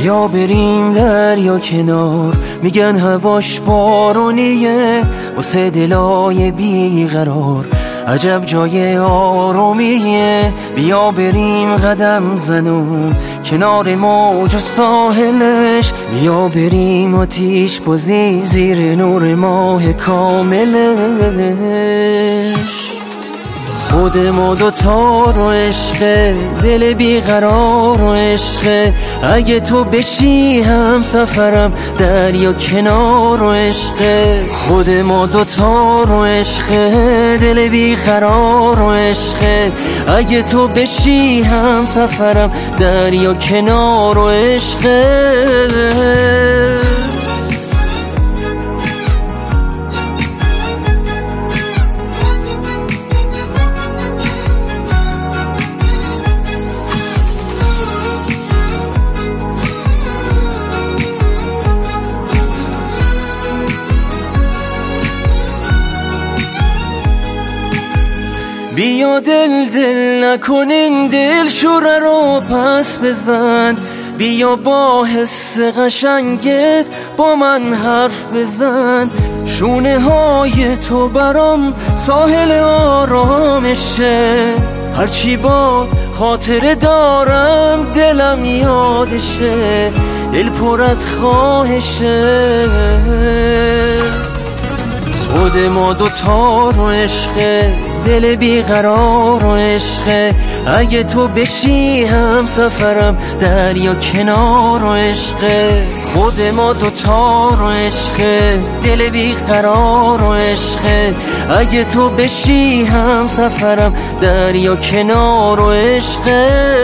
بیا بریم دریا کنار، میگن هواش بارونیه، واسه دلای بیقرار عجب جای آرومیه. بیا بریم قدم زنون کنار موج و ساحلش، بیا بریم آتیش بازی زیر نور ماه کاملش. خود ما دوتا رو عشقه، دل بیقرار رو عشقه، اگه تو بشی هم سفرم دریا کنار رو عشقه. خود ما دوتا رو عشقه، دل بیقرار رو عشقه، اگه تو بشی هم سفرم دریا کنار رو عشقه. بیا دل نکنین دل شوره رو پس بزن، بیا با حس قشنگت با من حرف بزن. شونه های تو برام ساحل آرامشه، هرچی باد خاطره دارم دلم یادشه، دل پر از خواهشه. خود ما دوتا رو عشقه، دل بیقرار رو عشقه، اگه تو بشی هم سفرم دریا کنار رو عشقه. خود ما دوتا رو عشقه، دل بیقرار رو عشقه، اگه تو بشی هم سفرم دریا کنار رو عشقه.